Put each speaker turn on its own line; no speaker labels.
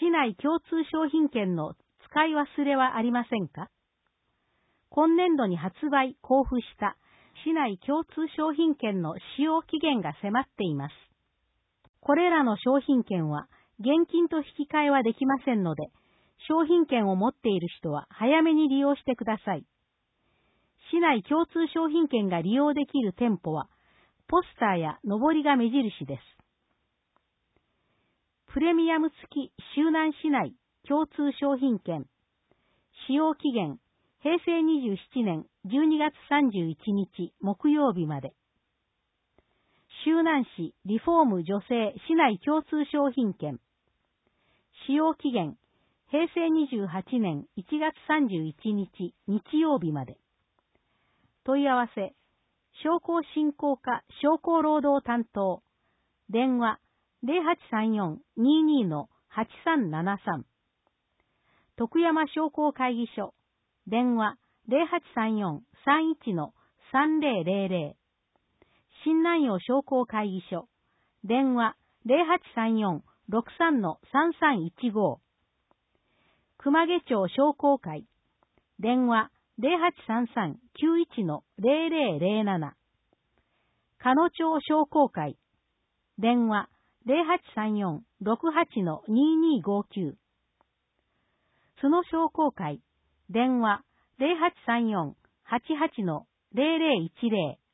市内共通商品券の使い忘れはありませんか？今年度に発売・交付した市内共通商品券の使用期限が迫っています。これらの商品券は現金と引き換えはできませんので、商品券を持っている人は早めに利用してください。市内共通商品券が利用できる店舗は、ポスターや上りが目印です。プレミアム付き周南市内共通商品券。使用期限、平成27年12月31日木曜日まで。周南市リフォーム女性市内共通商品券。使用期限、平成28年1月31日日曜日まで。問い合わせ、商工振興課商工労働担当。電話、0834-22-8373。徳山商工会議所。電話、0834-31-3000。新南陽商工会議所。電話、0834-63-3315。熊毛町商工会。電話、0833-91-0007。鹿野町商工会。電話、0834-68-2259。津野商工会。電話、0834-88-0010。